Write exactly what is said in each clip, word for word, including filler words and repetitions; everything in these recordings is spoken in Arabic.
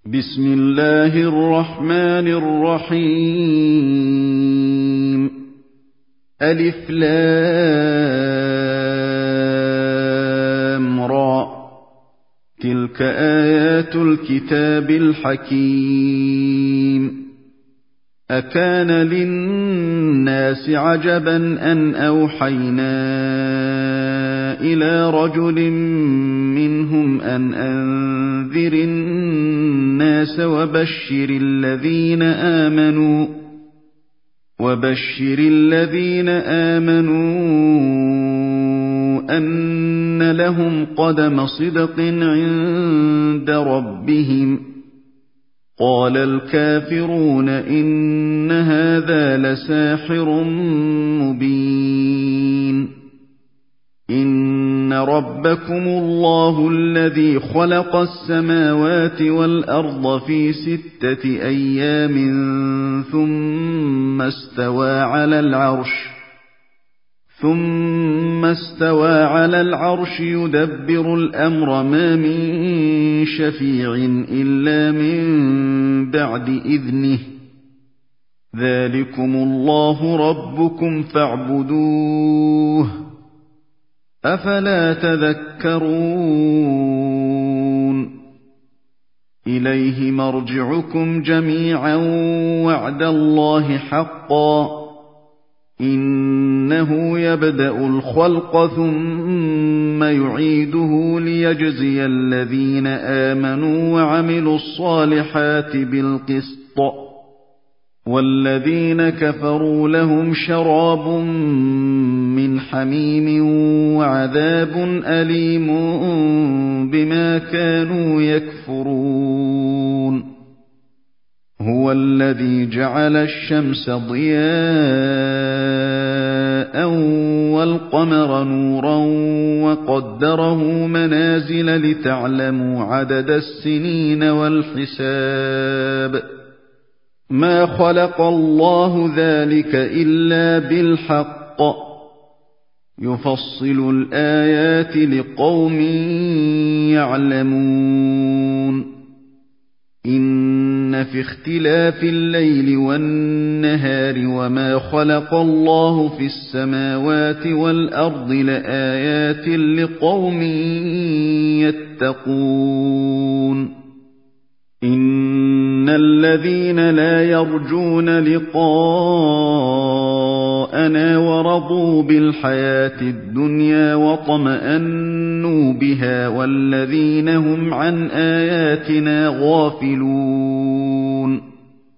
بسم الله الرحمن الرحيم ألف لام را تلك آيات الكتاب الحكيم أكان للناس عجبا أن أوحينا إلى رجل منهم أن أنذر الناس وبشر الذين آمنوا وبشر الذين آمنوا أن لهم قدم صدق عند ربهم قال الكافرون إن هذا لساحر مبين إن ربكم الله الذي خلق السماوات والأرض في ستة أيام ثم استوى على العرش ثم استوى على العرش يدبر الأمر ما من شفيع إلا من بعد إذنه ذلكم الله ربكم فاعبدوه أفلا تذكرون إليه مرجعكم جميعا وعد الله حقا إنه يبدأ الخلق ثم يعيده ليجزي الذين آمنوا وعملوا الصالحات بالقسط والذين كفروا لهم شراب من حميم وعذاب أليم بما كانوا يكفرون هو الذي جعل الشمس ضياء والقمر نورا وقدره منازل لتعلموا عدد السنين والحساب ما خلق الله ذلك إلا بالحق يفصل الآيات لقوم يعلمون إن في اختلاف الليل والنهار وما خلق الله في السماوات والأرض لآيات لقوم يتقون إن الذين لا يرجون لقاءنا ورضوا بالحياة الدنيا واطمأنوا بها والذين هم عن آياتنا غافلون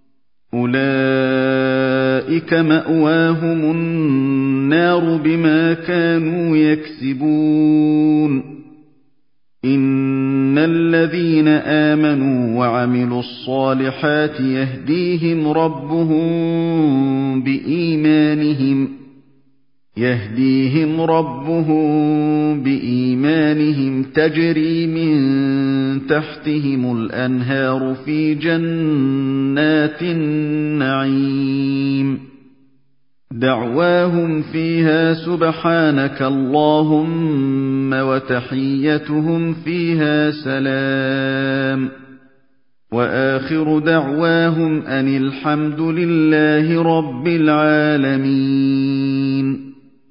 أولئك مأواهم النار بما كانوا يكسبون إن الذين آمنوا وعملوا الصالحات يهديهم ربهم بإيمانهم يهديهم ربهم بإيمانهم تجري من تحتهم الأنهار في جنات النعيم دعواهم فيها سبحانك اللهم وتحيتهم فيها سلام وآخر دعواهم أن الحمد لله رب العالمين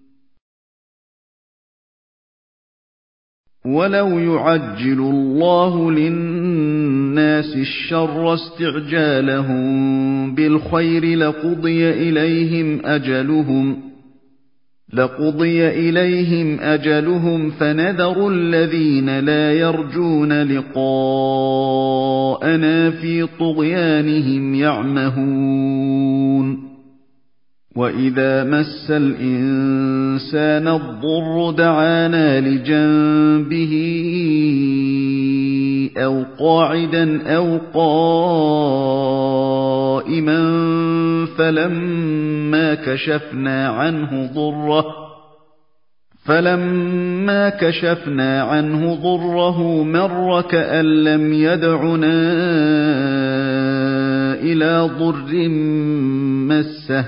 ولو يعجل الله للناس الشر استعجالهم بالخير لقضي إليهم أجلهم لقضي إليهم أجلهم فنذر الذين لا يرجون لقاءنا في طغيانهم يعمهون وإذا مس الإنسان الضر دعانا لجنبه أو قاعدا أو قائما فلما كشفنا عنه ضره فلما كشفنا عنه ضره مر كأن لم يدعنا إلى ضر مسه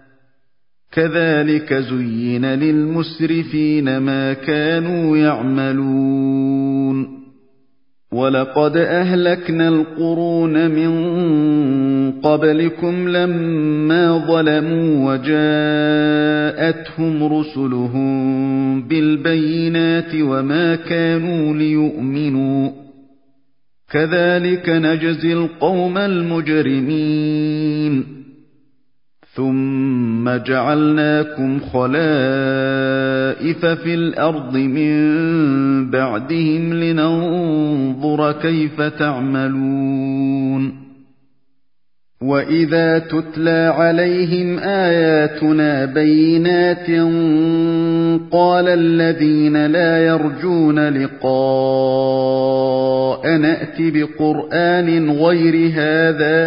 كذلك زين للمسرفين ما كانوا يعملون وَلَقَدْ أَهْلَكْنَا الْقُرُونَ مِن قَبْلِكُمْ لَمَّا ظَلَمُوا وَجَاءَتْهُمْ رُسُلُهُم بِالْبَيِّنَاتِ وَمَا كَانُوا لِيُؤْمِنُوا ۚ كَذَٰلِكَ نَجْزِي الْقَوْمَ الْمُجْرِمِينَ ثُمَّ جَعَلْنَاكُمْ خَلَائِفَ فِي الْأَرْضِ مِن بَعْدِهِمْ لِنَنظُرَ كَيْفَ تَعْمَلُونَ وَإِذَا تُتْلَىٰ عَلَيْهِمْ آيَاتُنَا بَيِّنَاتٍ قَالَ الَّذِينَ لَا يَرْجُونَ لِقَاءَنَا ائْتِ بِقُرْآنٍ غَيْرِ هَٰذَا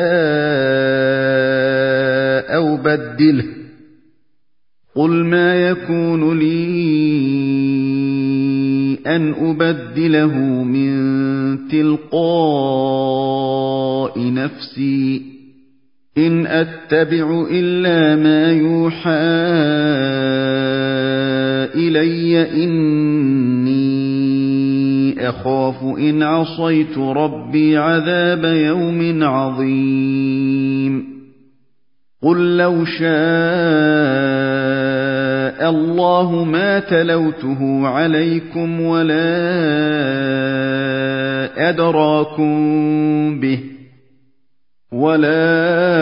أَوْ بَدِّلْهُ ۚ قُلْ مَا يَكُونُ لِي أَنْ أُبَدِّلَهُ مِن تِلْقَاءِ نَفْسِي ۖ إِنْ أَتَّبِعُ إِلَّا مَا يُوحَىٰ إِلَيَّ ۖ إِنِّي أَخَافُ إِنْ عَصَيْتُ رَبِّي عَذَابَ يَوْمٍ عَظِيمٍ قُل لَّوْ شَاءَ اللَّهُ مَا تَلَوْتُهُ عَلَيْكُمْ وَلَا أَدْرَاكُم بِهِ وَلَا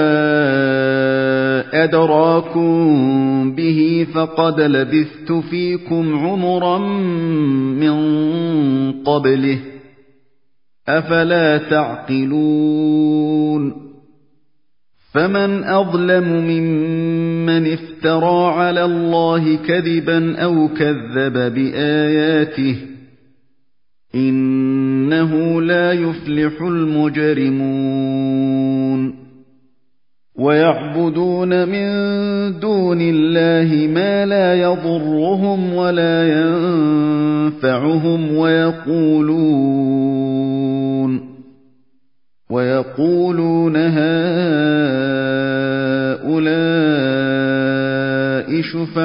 أَدْرَاكُم بِهِ فَقَدْ لَبِثْتُ فِيكُمْ عُمُرًا مِّن قَبْلِهِ ۚ أَفَلَا تَعْقِلُونَ فَمَنْ أَظْلَمُ مِمَّنِ افْتَرَىٰ عَلَى اللَّهِ كَذِبًا أَوْ كَذَّبَ بِآيَاتِهِ ۚ إِنَّهُ لَا يُفْلِحُ الْمُجْرِمُونَ وَيَعْبُدُونَ مِن دُونِ اللَّهِ مَا لَا يَضُرُّهُمْ وَلَا يَنفَعُهُمْ وَيَقُولُونَ وَيَقُولُونَ هَٰؤُلَاءِ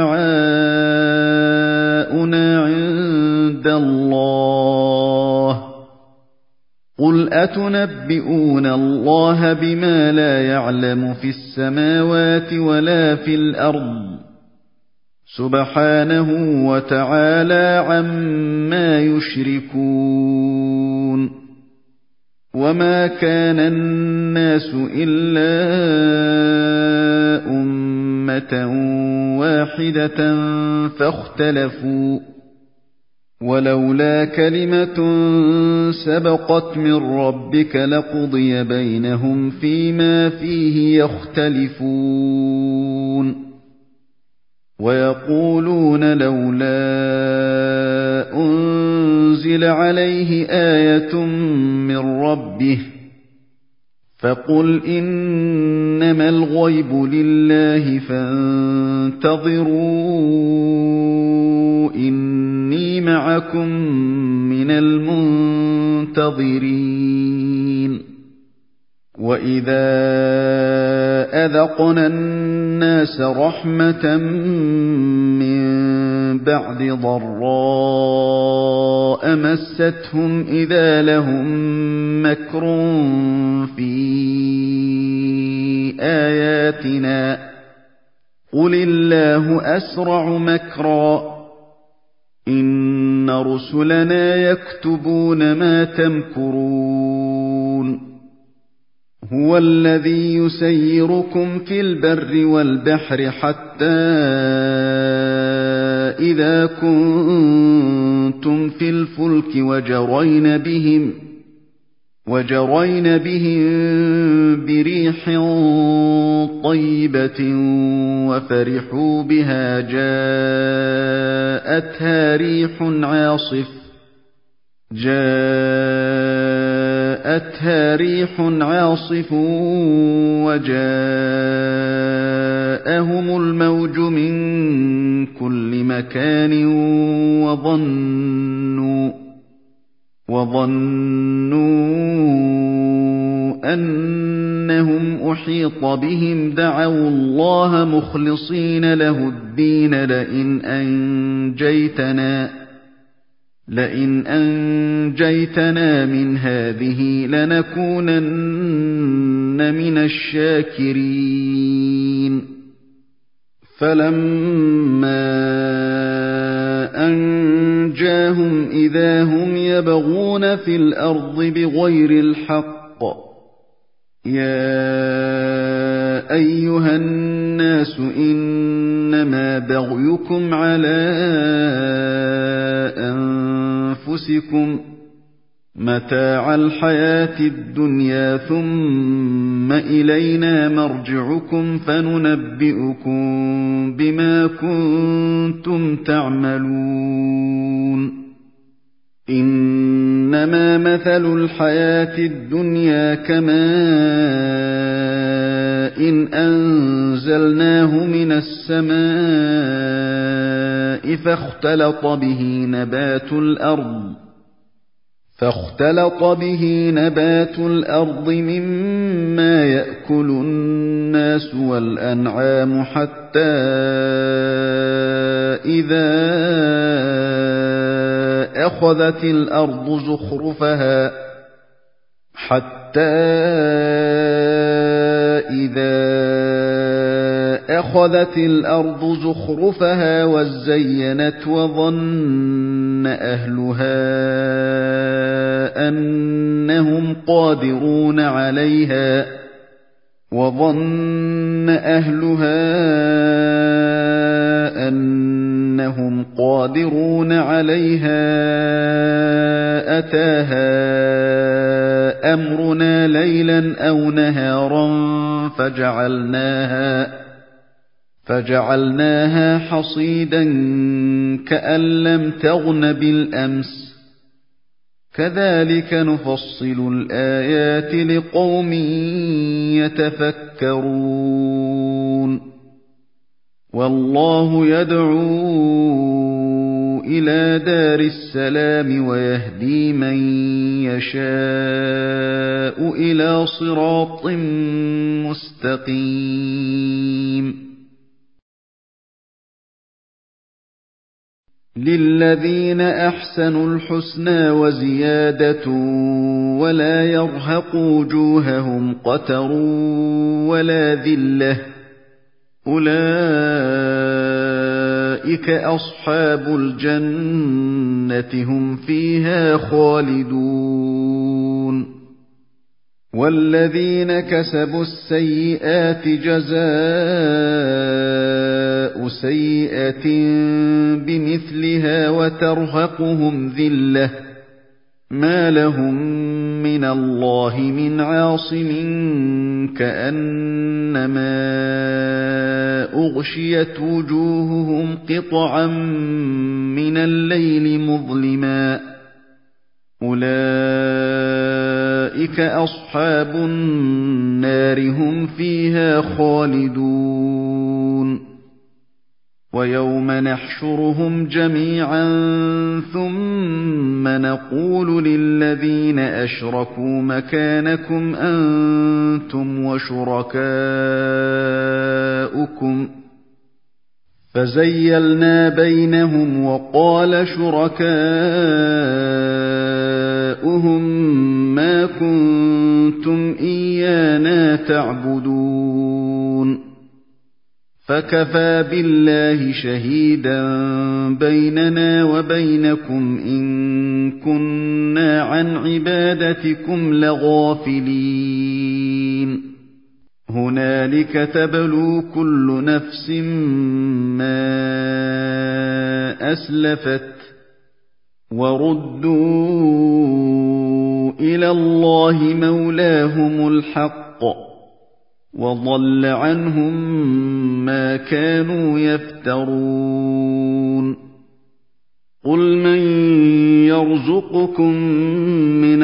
شُفَعَاؤُنَا عِندَ اللَّهِ ۚ قُلْ أَتُنَبِّئُونَ اللَّهَ بِمَا لَا يَعْلَمُ فِي السَّمَاوَاتِ وَلَا فِي الْأَرْضِ ۚ سُبْحَانَهُ وَتَعَالَىٰ عَمَّا يُشْرِكُونَ وَمَا كَانَ النَّاسُ إِلَّا أُمَّةً وَاحِدَةً فَاخْتَلَفُوا ۚ وَلَوْلَا كَلِمَةٌ سَبَقَتْ مِن رَّبِّكَ لَقُضِيَ بَيْنَهُمْ فِيمَا فِيهِ يَخْتَلِفُونَ وَيَقُولُونَ لَوْلَا أُنزِلَ عَلَيْهِ آيَةٌ مِّن رَّبِّهِ ۖ فَقُلْ إِنَّمَا الْغَيْبُ لِلَّهِ فَانتَظِرُوا إِنِّي مَعَكُم مِّنَ الْمُنتَظِرِينَ وَإِذَا أَذَقْنَا النَّاسَ رَحْمَةً مِّن بَعْدِ ضَرَّاءَ مَسَّتْهُمْ إِذَا لَهُم مَّكْرٌ فِي آيَاتِنَا ۚ قُلِ اللَّهُ أَسْرَعُ مَكْرًا ۚ إِنَّ رُسُلَنَا يَكْتُبُونَ مَا تَمْكُرُونَ هُوَ الَّذِي يُسَيِّرُكُمْ فِي الْبَرِّ وَالْبَحْرِ حَتَّىٰ إِذَا كُنتُمْ فِي الْفُلْكِ وَجَرَيْنَ بِهِمْ وَجَرَيْنَ بِهِم بِرِيحٍ طَيِّبَةٍ وَفَرِحُوا بِهَا جَاءَتْهَا رِيحٌ عَاصِفٌ جاءتها ريح عاصف وجاءهم الموج من كل مكان وظنوا وظنوا أنهم أحيط بهم دعوا الله مخلصين له الدين لئن أنجيتنا لئن أنجيتنا من هذه لنكونن من الشاكرين فلما أنجاهم إذا هم يبغون في الأرض بغير الحق يا أيها الناس إنما بغيكم على أنفسكم متاع الحياة الدنيا ثم إلينا مرجعكم فننبئكم بما كنتم تعملون إنما مثل الحياة الدنيا كماء إن أنزلناه من السماء فاختلط به نبات الأرض فاختلط به نبات الأرض مما يأكل الناس والأنعام حتى إذا أخذت الأرض زخرفها حتى إذا أخذت الأرض زخرفها وزينت وظن أهلها أنهم قادرون عليها وظن أهلها أنهم قادرون عليها أتاها أمرنا ليلا أو نهارا فجعلناها فجعلناها حصيدا كأن لم تغن بالأمس كذلك نفصل الآيات لقوم يتفكرون والله يدعو إلى دار السلام ويهدي من يشاء إلى صراط مستقيم للذين أحسنوا الحسنى وزيادة ولا يرهق وجوههم قتر ولا ذلة أولئك أصحاب الجنة هم فيها خالدون والذين كسبوا السيئات جزاء سيئة بمثلها وترهقهم ذلة ما لهم من الله من عاصم كأنما أغشيت وجوههم قطعا من الليل مظلما أولئك أصحاب النار هم فيها خالدون ويوم نحشرهم جميعا ثم نقول للذين أشركوا مكانكم أنتم وشركاؤكم فزيلنا بينهم وقال شركاؤهم ما كنتم إيانا تعبدون فكفى بالله شهيدا بيننا وبينكم إن كنا عن عبادتكم لغافلين هنالك تبلو كل نفس ما أسلفت وردوا إلى الله مولاهم الحق وضل عنهم ما كانوا يفترون قل من يرزقكم من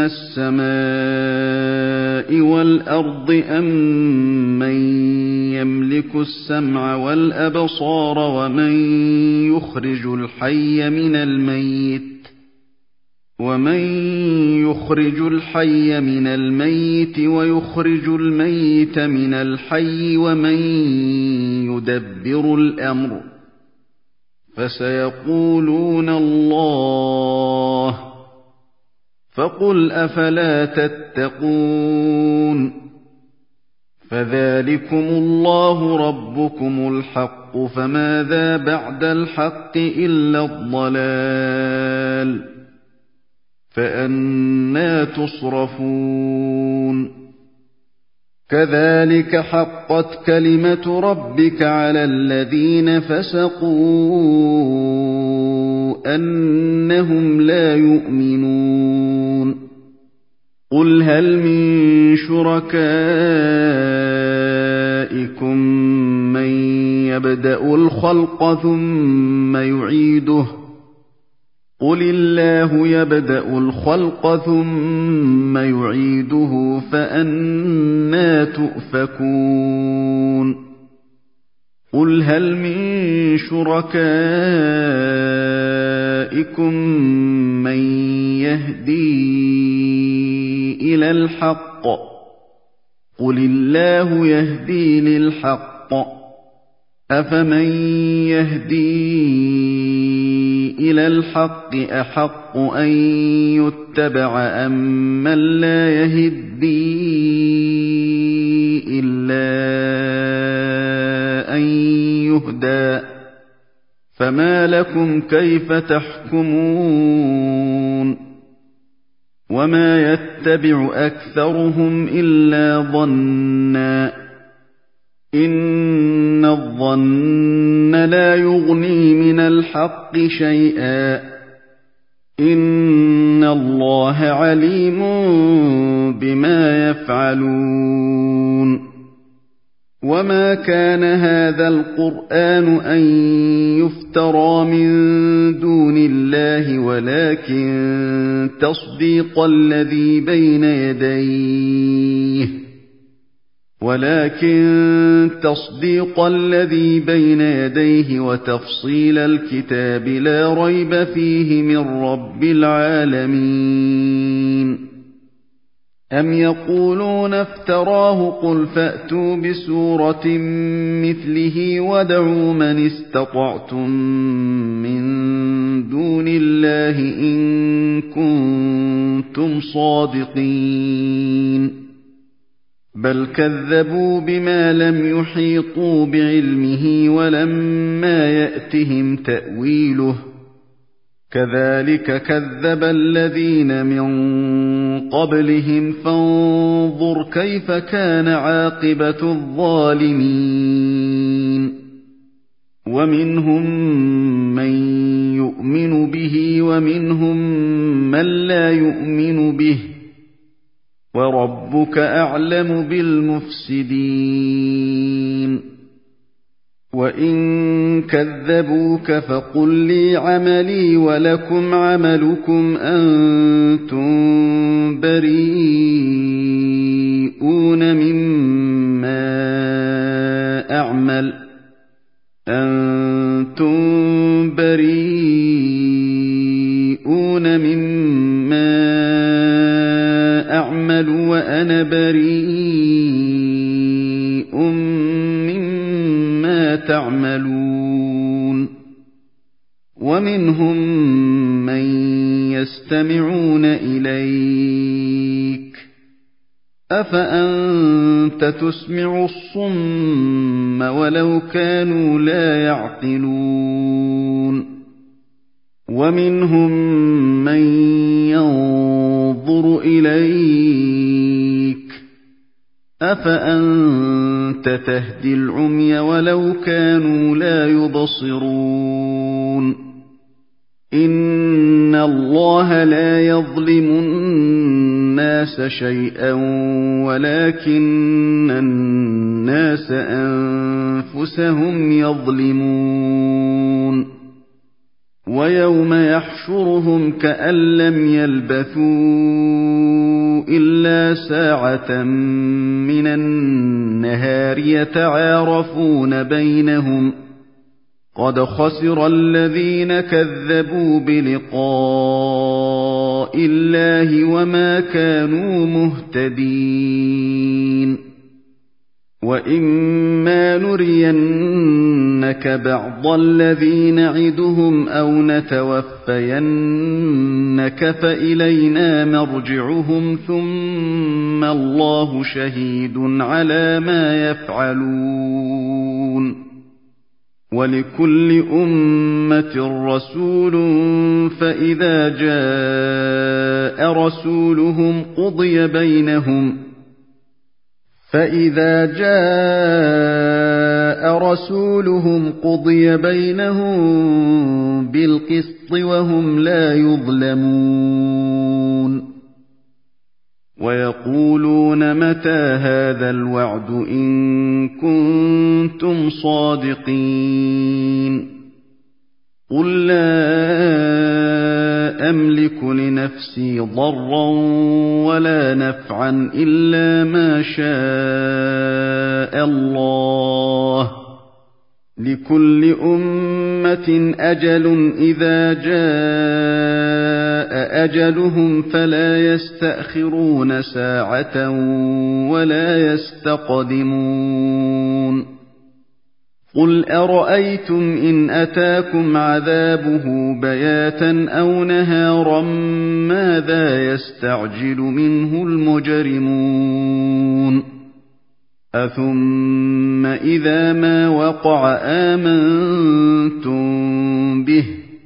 السماء والأرض أم من يملك السمع والأبصار ومن يخرج الحي من الميت ومن يخرج الحي من الميت ويخرج الميت من الحي ومن يدبر الأمر فسيقولون الله فقل أفلا تتقون فذلكم الله ربكم الحق فماذا بعد الحق إلا الضلال فأنى تصرفون كذلك حقت كلمة ربك على الذين فسقوا أنهم لا يؤمنون قل هل من شركائكم من يبدأ الخلق ثم يعيده قل الله يبدأ الخلق ثم يعيده فأنى تؤفكون قل هل من شركائكم من يهدي إلى الحق قل الله يهدي للحق أفمن يهدي إلى الحق أحق أن يتبع أم من لا يهدي إلا أن يهدى فما لكم كيف تحكمون وما يتبع أكثرهم إلا ظنًّا إن الظن لا يغني من الحق شيئا إن الله عليم بما يفعلون وما كان هذا القرآن أن يفترى من دون الله ولكن تصديق الذي بين يديه ولكن تصديق الذي بين يديه وتفصيل الكتاب لا ريب فيه من رب العالمين أم يقولون افتراه قل فأتوا بسورة مثله وادعوا من استطعتم من دون الله إن كنتم صادقين بل كذبوا بما لم يحيطوا بعلمه ولما يأتهم تأويله كذلك كذب الذين من قبلهم فانظر كيف كان عاقبة الظالمين ومنهم من يؤمن به ومنهم من لا يؤمن به وربك أعلم بالمفسدين وإن كذبوك فقل لي عملي ولكم عملكم أنتم بريئون مما أعمل أنتم بريئون مما أعمل وأنا بريء مما تعملون ومنهم من يستمعون إليك أفأنت تسمع الصم ولو كانوا لا يعقلون ومنهم من ينظر إليك أفأنت تهدي العمي ولو كانوا لا يبصرون إن الله لا يظلم الناس شيئا ولكن الناس أنفسهم يظلمون ويوم يحشرهم كأن لم يلبثوا إلا ساعة من النهار يتعارفون بينهم قد خسر الذين كذبوا بلقاء الله وما كانوا مهتدين وإما نرين نُرِيَنَّكَ بَعْضَ الَّذِي نَعِدُهُمْ أَوْ نَتَوَفَّيَنَّكَ فَإِلَيْنَا مَرْجِعُهُمْ ثُمَّ اللَّهُ شَهِيدٌ عَلَىٰ مَا يَفْعَلُونَ وَلِكُلِّ أُمَّةٍ رَّسُولٌ فَإِذَا جَاءَ رَسُولُهُمْ قُضِيَ بَيْنَهُمْ فَإِذَا جَاءَ رَسُولُهُمْ قُضِيَ بَيْنَهُم بِالْقِسْطِ وَهُمْ لَا يُظْلَمُونَ وَيَقُولُونَ مَتَىٰ هَٰذَا الْوَعْدُ إِن كُنتُمْ صَادِقِينَ قُل لَّا أَمْلِكُ لِنَفْسِي ضَرًّا وَلَا نَفْعًا إِلَّا مَا شَاءَ اللَّهُ ۗ لِكُلِّ أُمَّةٍ أَجَلٌ إِذَا جَاءَ أَجَلُهُمْ فَلَا يَسْتَأْخِرُونَ سَاعَةً وَلَا يَسْتَقْدِمُونَ قُلْ أَرَأَيْتُمْ إِنْ أَتَاكُمْ عَذَابُهُ بَيَاتًا أَوْ نَهَارًا مَاذَا يَسْتَعْجِلُ مِنْهُ الْمُجْرِمُونَ أَثُمَّ إِذَا مَا وَقَعَ آمَنتُم بِهِ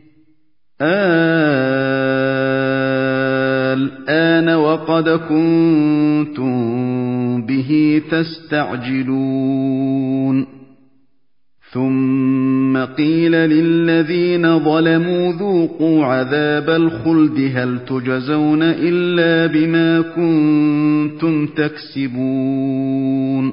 الْآنَ وَقَدْ كُنتُم بِهِ تَسْتَعْجِلُونَ ثُمَّ قِيلَ لِلَّذِينَ ظَلَمُوا ذُوقُوا عَذَابَ الْخُلْدِ هَلْ تُجْزَوْنَ إِلَّا بِمَا كُنتُمْ تَكْسِبُونَ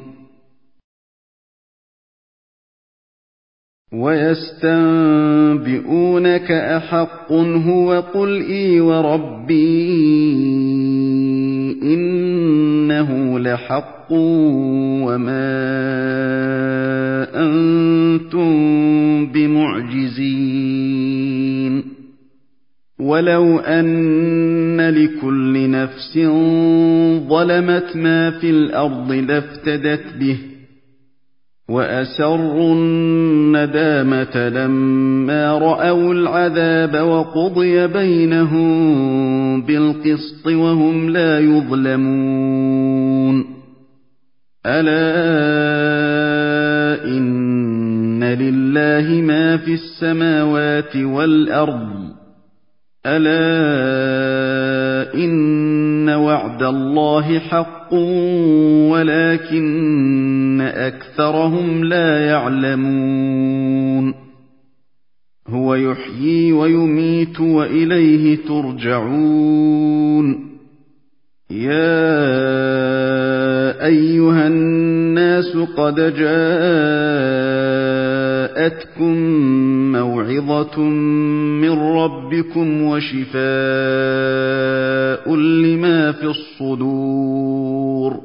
وَيَسْتَنبِئُونَكَ أَحَقٌّ هُوَ قُلْ إِي وَرَبِّي إِنَّهُ لَحَقٌّ وَمَا أَنتُم بِمُعْجِزِينَ وَلَوْ أَنَّ لِكُلِّ نَفْسٍ ظَلَمَتْ مَا فِي الْأَرْضِ لَافْتَدَتْ بِهِ وَأَسَرُّوا النَّدَامَةَ لَمَّا رَأَوُا الْعَذَابَ وَقُضِيَ بَيْنَهُم بِالْقِسْطِ وَهُمْ لَا يُظْلَمُونَ أَلَا إِنَّ لِلَّهِ مَا فِي السَّمَاوَاتِ وَالْأَرْضِ أَلَا إِنَّ وَعْدَ اللَّهِ حَقٌّ وَلَٰكِنَّ أَكْثَرَهُمْ لَا يَعْلَمُونَ هُوَ يُحْيِي وَيُمِيتُ وَإِلَيْهِ تُرْجَعُونَ يَا أَيُّهَا النَّاسُ قَدْ جَاءَتْكُم مَّوْعِظَةٌ مِّن رَّبِّكُمْ وَشِفَاءٌ لِّمَا فِي الصُّدُورِ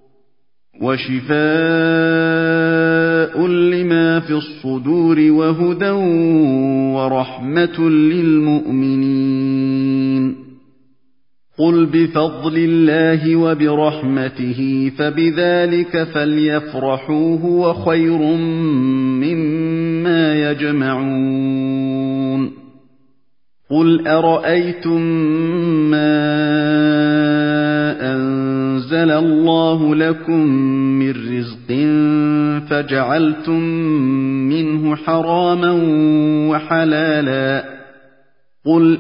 وَشِفَاءٌ لِّمَا فِي الصُّدُورِ وَهُدًى وَرَحْمَةٌ لِّلْمُؤْمِنِينَ قُلْ بِفَضْلِ اللَّهِ وَبِرَحْمَتِهِ فَبِذَٰلِكَ فَلْيَفْرَحُوا هُوَ خَيْرٌ مِّمَّا يَجْمَعُونَ قُلْ أَرَأَيْتُم مَّا أَنزَلَ اللَّهُ لَكُم مِّن رِّزْقٍ فَجَعَلْتُم مِّنْهُ حَرَامًا وَحَلَالًا قُلْ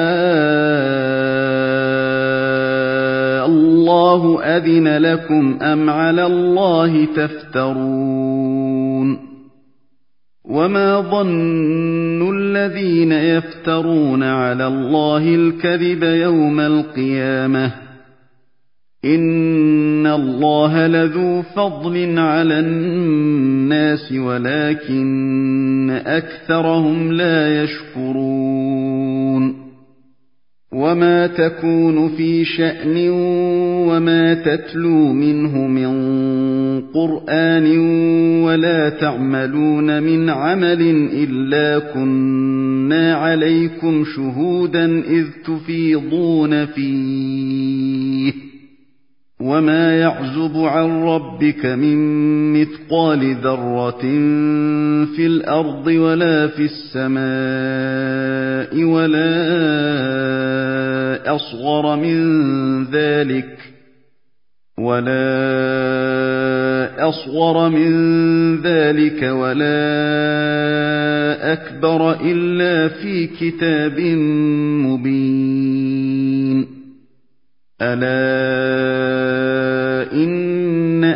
آللَّهُ أَذِنَ لَكُمْ أَمْ عَلَى اللَّهِ تَفْتَرُونَ وَمَا ظَنُّ الَّذِينَ يَفْتَرُونَ عَلَى اللَّهِ الْكَذِبَ يَوْمَ الْقِيَامَةِ إِنَّ اللَّهَ لَذُو فَضْلٍ عَلَى النَّاسِ وَلَٰكِنَّ أَكْثَرَهُمْ لَا يَشْكُرُونَ وَمَا تَكُونُ فِي شَأْنٍ وَمَا تَتْلُو مِنْهُ مِنْ قُرْآنٍ وَلَا تَعْمَلُونَ مِنْ عَمَلٍ إِلَّا كُنَّا عَلَيْكُمْ شُهُودًا إِذْ تُفِيضُونَ فِيهِ وما يعزب عن ربك من مثقال ذرة في الأرض ولا في السماء ولا أصغر من ذلك ولا أصغر من ذلك ولا أكبر إلا في كتاب مبين ألا إن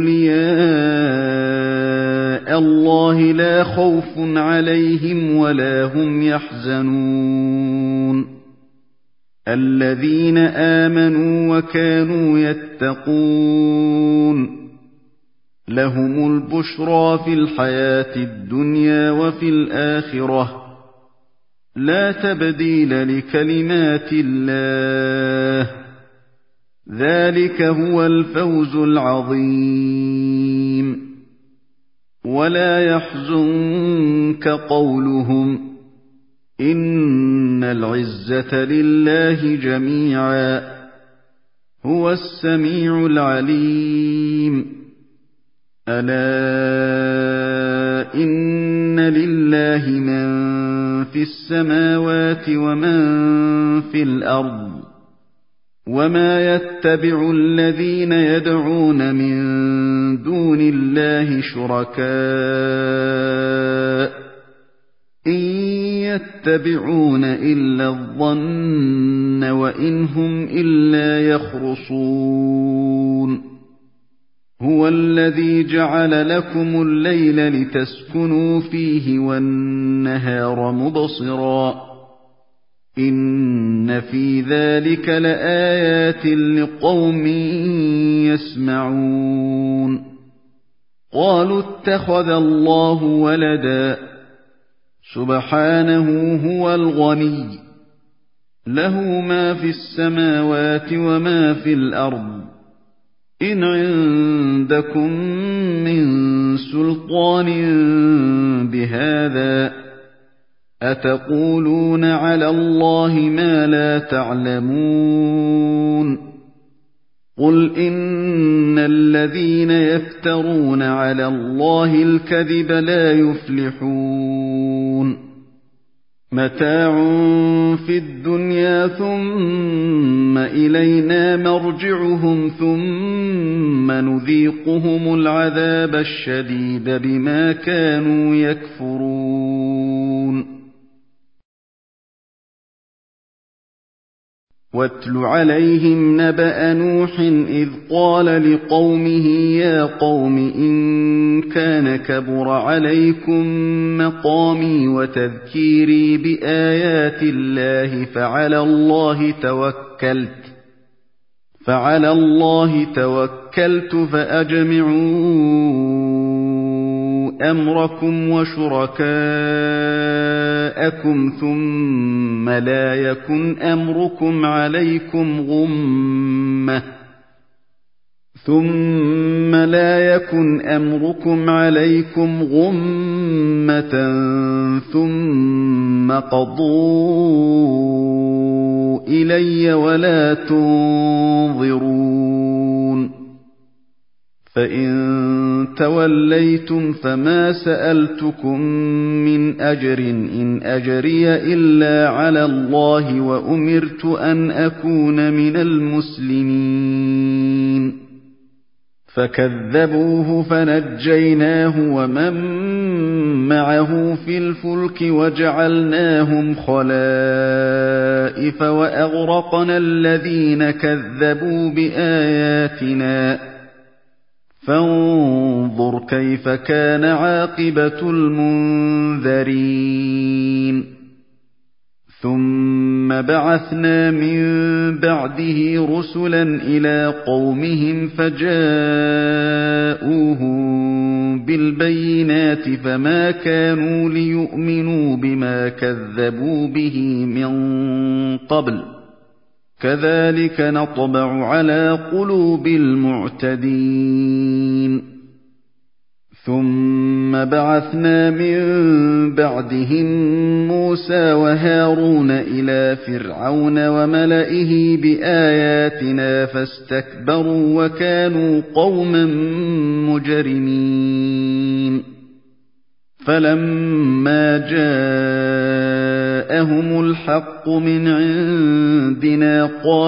أولياء الله لا خوف عليهم ولا هم يحزنون الذين آمنوا وكانوا يتقون لهم البشرى في الحياة الدنيا وفي الآخرة لا تبديل لكلمات الله ذلك هو الفوز العظيم ولا يحزنك قولهم إن العزة لله جميعا هو السميع العليم ألا إن لله من في السماوات ومن في الأرض وما يتبع الذين يدعون من دون الله شركاء إن يتبعون إلا الظن وإن هم إلا يخرصون هو الذي جعل لكم الليل لتسكنوا فيه والنهار مبصرا إن في ذلك لآيات لقوم يسمعون قالوا اتخذ الله ولدا سبحانه هو الغني له ما في السماوات وما في الأرض إن عندكم من سلطان بهذا أتقولون على الله ما لا تعلمون قل إن الذين يفترون على الله الكذب لا يفلحون متاع في الدنيا ثم إلينا مرجعهم ثم نذيقهم العذاب الشديد بما كانوا يكفرون واتل عليهم نبأ نوح إذ قال لقومه يا قوم إن كان كبر عليكم مقامي وتذكيري بآيات الله فعلى الله توكلت فعلى الله توكلت فأجمعوا أمركم وشركاءكم ثم لا يكن أمركم عليكم غمة ثم لا يكن أمركم عليكم غمة ثم قضوا إلي ولا تنظرون فإن توليتم فما سألتكم من أجر إن أجري إلا على الله وأمرت أن أكون من المسلمين فكذبوه فنجيناه ومن معه في الفلك وجعلناهم خلائف وأغرقنا الذين كذبوا بآياتنا فانظر كيف كان عاقبة المنذرين ثم بعثنا من بعده رسلا إلى قومهم فجاءوهم بالبينات فما كانوا ليؤمنوا بما كذبوا به من قبل كذلك نطبع على قلوب المعتدين ثُمَّ بَعَثْنَا مِن بَعْدِهِم مُّوسَىٰ وَهَارُونَ إِلَىٰ فِرْعَوْنَ وَمَلَئِهِ بِآيَاتِنَا فَاسْتَكْبَرُوا وَكَانُوا قَوْمًا مُّجْرِمِينَ فَلَمَّا جَاءَهُمُ الْحَقُّ مِنْ عِندِنَا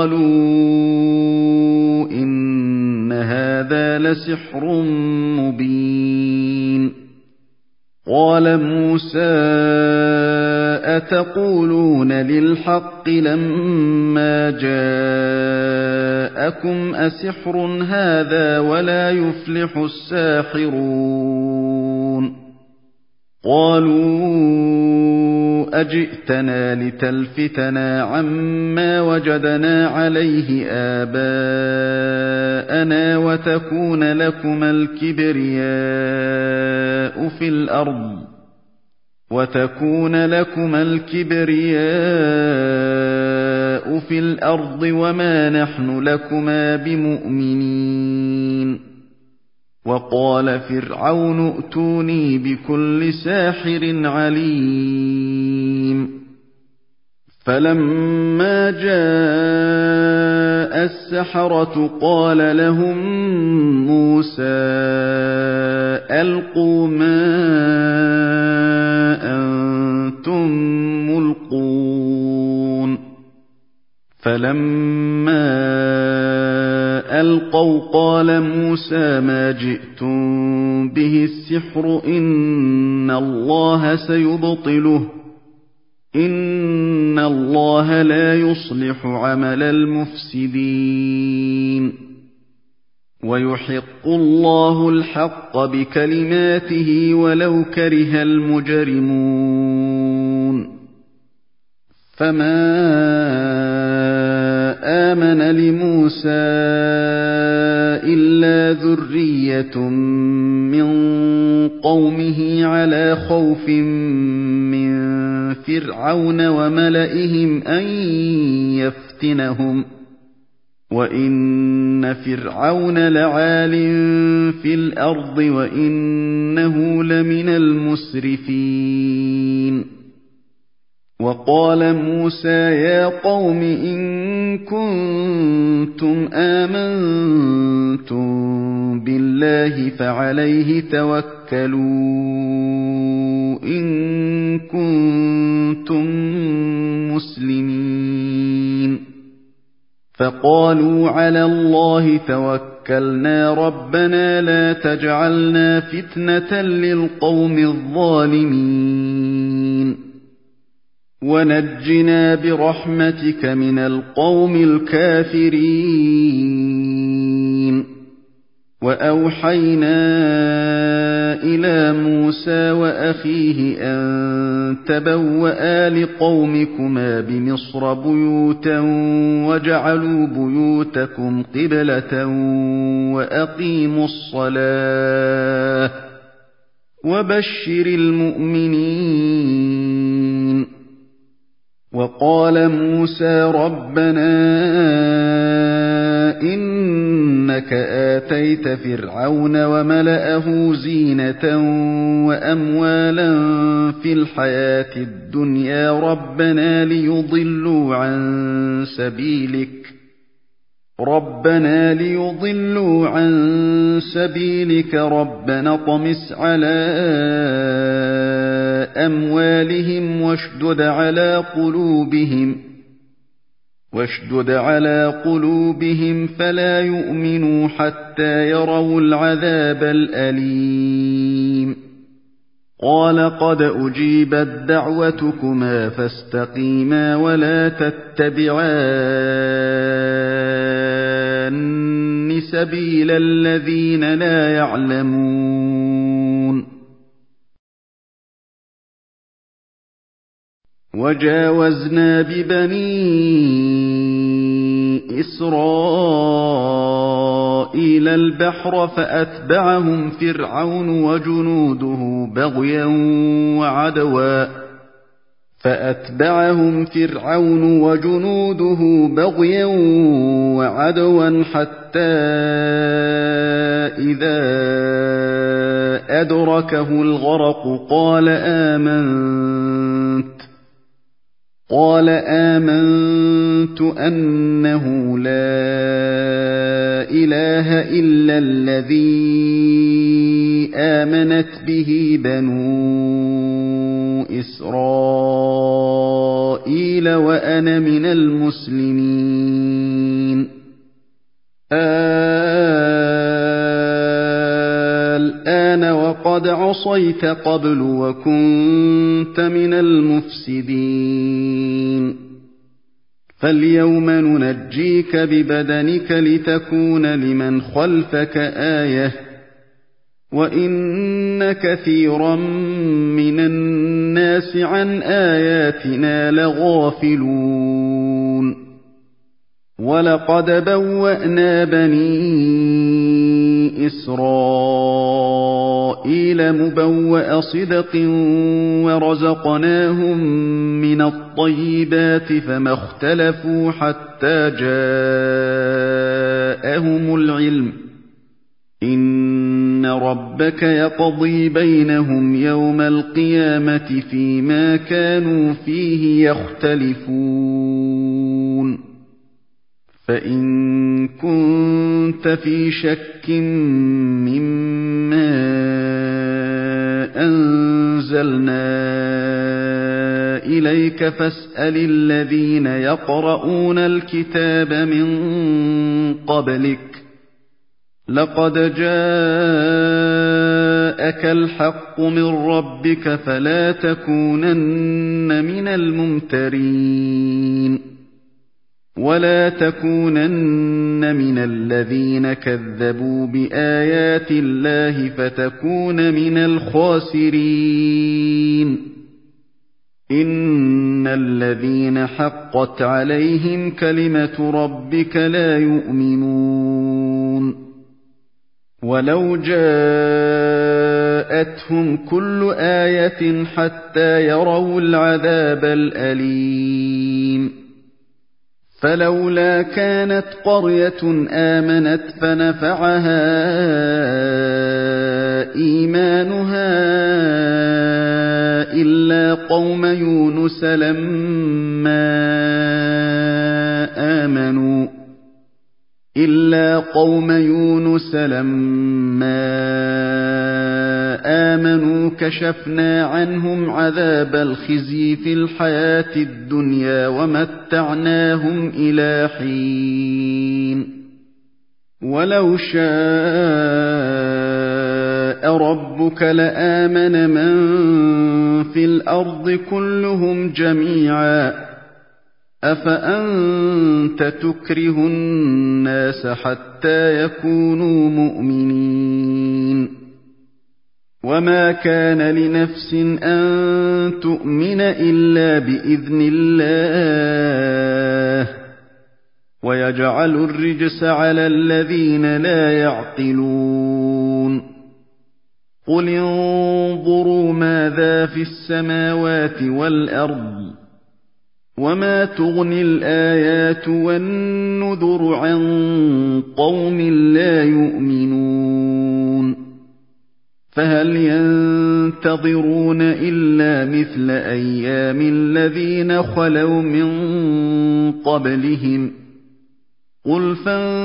قَالُوا إِنَّ هَٰذَا لَسِحْرٌ مُّبِينٌ قَالَ مُوسَىٰ أَتَقُولُونَ لِلْحَقِّ لَمَّا جَاءَكُمْ أَسِحْرٌ هَٰذَا وَلَا يُفْلِحُ السَّاحِرُونَ قَالُوا أَجِئْتَنَا لِتَلْفِتَنَا عَمَّا وَجَدْنَا عَلَيْهِ آبَاءَنَا وَتَكُونَ لَكُمَا الْكِبْرِيَاءُ فِي الْأَرْضِ وَتَكُونَ لَكُمَا الْكِبْرِيَاءُ فِي الْأَرْضِ وَمَا نَحْنُ لَكُمَا بِمُؤْمِنِينَ وَقَالَ فِرْعَوْنُ ائْتُونِي بِكُلِّ سَاحِرٍ عَلِيمٍ فَلَمَّا جَاءَ السَّحَرَةُ قَالَ لَهُم مُّوسَىٰ أَلْقُوا مَا أَنتُم مُّلْقُونَ فَلَمَّا أَلْقَوْا قَالَ مُوسَىٰ مَا جِئْتُم بِهِ السِّحْرُ إِنَّ اللَّهَ سَيُبْطِلُهُ إِنَّ اللَّهَ لَا يُصْلِحُ عَمَلَ الْمُفْسِدِينَ وَيُحِقُّ اللَّهُ الْحَقَّ بِكَلِمَاتِهِ وَلَوْ كَرِهَ الْمُجْرِمُونَ فَمَا آمَنَ لِمُوسَىٰ إِلَّا ذُرِّيَّةٌ مِّن قَوْمِهِ عَلَىٰ خَوْفٍ مِّن فِرْعَوْنَ وَمَلَئِهِمْ أَن يَفْتِنَهُمْ وَإِنَّ فِرْعَوْنَ لَعَالٍ فِي الْأَرْضِ وَإِنَّهُ لَمِنَ الْمُسْرِفِينَ وَقَالَ مُوسَىٰ يَا قَوْمِ إِن كُنتُمْ آمَنتُم بِاللَّهِ فَعَلَيْهِ تَوَكَّلُوا إِن كُنتُم مُّسْلِمِينَ فَقَالُوا عَلَى اللَّهِ تَوَكَّلْنَا رَبَّنَا لَا تَجْعَلْنَا فِتْنَةً لِّلْقَوْمِ الظَّالِمِينَ وَنَجِّنَا بِرَحْمَتِكَ مِنَ الْقَوْمِ الْكَافِرِينَ وَأَوْحَيْنَا إِلَىٰ مُوسَىٰ وَأَخِيهِ أَن تَبَوَّآ لِقَوْمِكُمَا بِمِصْرَ بُيُوتًا وَاجْعَلُوا بُيُوتَكُمْ قِبْلَةً وَأَقِيمُوا الصَّلَاةَ وَبَشِّرِ الْمُؤْمِنِينَ وَقَالَ مُوسَىٰ رَبَّنَا إِنَّكَ آتَيْتَ فِرْعَوْنَ وَمَلَأَهُ زِينَةً وَأَمْوَالًا فِي الْحَيَاةِ الدُّنْيَا رَبَّنَا لِيُضِلُّوا عَن سَبِيلِكَ رَبَّنَا لِيُضِلُّوا عَن سَبِيلِكَ رَبَّنَا اطْمِسْ عَلَىٰ أَمْوَالِهِمْ وَاشْدُدْ عَلَىٰ قُلُوبِهِمْ واشدد على قلوبهم فلا يؤمنوا حتى يروا العذاب الأليم قال قد أجيبت دعوتكما فاستقيما ولا تتبعان سبيل الذين لا يعلمون وجاوزنا ببني إسرائيل البحر فأتبعهم فرعون وجنوده بغيا وعدوا فأتبعهم فرعون وجنوده بغيا وعدوا حتى إذا أَدْرَكَهُ الْغَرَقُ قَالَ آمَنْتُ قال آمنت أنه لا إله إلا الذي آمنت به بنو إسرائيل وأنا من المسلمين الآن وقد عصيت قبل وكنت من المفسدين فاليوم ننجيك ببدنك لتكون لمن خلفك آية وإن كثيرا من الناس عن آياتنا لغافلون ولقد بوأنا بني إسرائيل مبوأ صدق ورزقناهم من الطيبات فما اختلفوا حتى جاءهم العلم إن ربك يقضي بينهم يوم القيامة فيما كانوا فيه يختلفون فإن كنت في شك مما أنزلنا إليك فاسأل الذين يقرؤون الكتاب من قبلك لقد جاءك الحق من ربك فلا تكونن من الممترين ولا تكونن من الذين كذبوا بآيات الله فتكون من الخاسرين إن الذين حقت عليهم كلمة ربك لا يؤمنون ولو جاءتهم كل آية حتى يروا العذاب الأليم فلولا كانت قرية آمنت فنفعها إيمانها إلا قوم يونس لما آمنوا إلا قوم يونس لما آمنوا كشفنا عنهم عذاب الخزي في الحياة الدنيا ومتعناهم إلى حين ولو شاء ربك لآمن من في الأرض كلهم جميعا أفأنت تكره الناس حتى يكونوا مؤمنين وما كان لنفس أن تؤمن إلا بإذن الله ويجعل الرجس على الذين لا يعقلون قل انظروا ماذا في السماوات والأرض وما تغني الآيات والنذر عن قوم لا يؤمنون فهل ينتظرون إلا مثل أيام الذين خلوا من قبلهم قل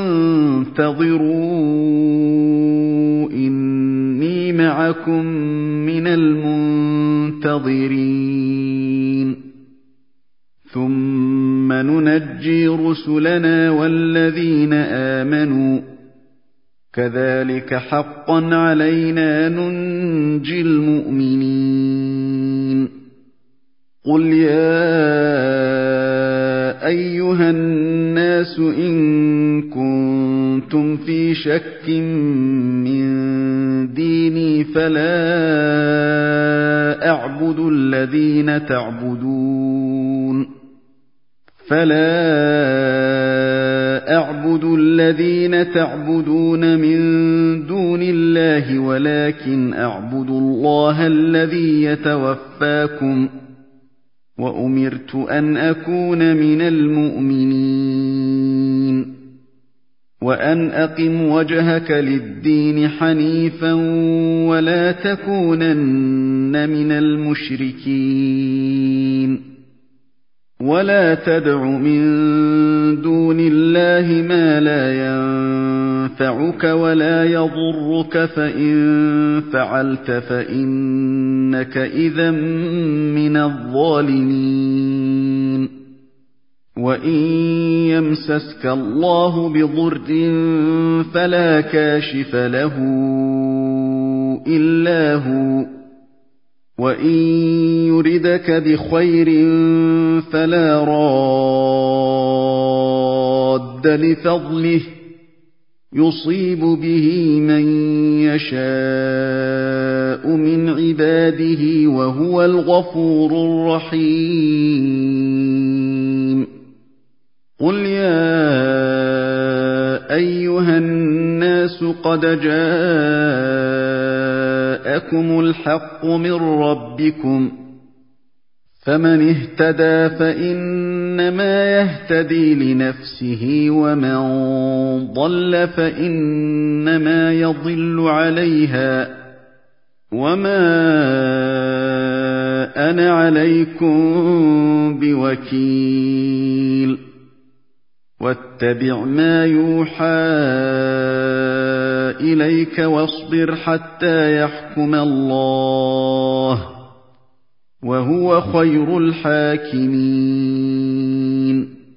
فانتظروا إني معكم من المنتظرين ثم ننجي رسلنا والذين آمنوا كذلك حقا علينا ننجي المؤمنين قل يا أيها الناس إن كنتم في شك من ديني فلا أعبد الذين تعبدون فلا أعبد الذين تعبدون من دون الله ولكن أعبد الله الذي يتوفاكم وأمرت أن أكون من المؤمنين وَأَنْ أَقِمْ وَجْهَكَ لِلدِّينِ حَنِيفًا وَلَا تَكُونَنَّ مِنَ الْمُشْرِكِينَ وَلَا تَدْعُ مِن دُونِ اللَّهِ مَا لَا يَنفَعُكَ وَلَا يَضُرُّكَ فَإِن فَعَلْتَ فَإِنَّكَ إِذًا مِّنَ الظَّالِمِينَ وَإِن يَمْسَسْكَ اللَّهُ بِضُرٍّ فَلَا كَاشِفَ لَهُ إِلَّا هُوَ وَإِن يُرِدْكَ بِخَيْرٍ فَلَا رَادَّ لِفَضْلِهِ يُصِيبُ بِهِ مَن يَشَاءُ مِنْ عِبَادِهِ وَهُوَ الْغَفُورُ الرَّحِيمُ قُلْ يَا أَيُّهَا النَّاسُ قَدْ جَاءَكُمُ الْحَقُّ مِنْ رَبِّكُمْ فَمَنِ اهْتَدَىٰ فَإِنَّمَا يَهْتَدِي لِنَفْسِهِ وَمَن ضَلَّ فَإِنَّمَا يَضِلُّ عَلَيْهَا وَمَا أَنَا عَلَيْكُم بِوَكِيلٍ وَاتَّبِعْ مَا يُوحَىٰ إِلَيْكَ وَاصْبِرْ حَتَّىٰ يَحْكُمَ اللَّهُ وَهُوَ خَيْرُ الْحَاكِمِينَ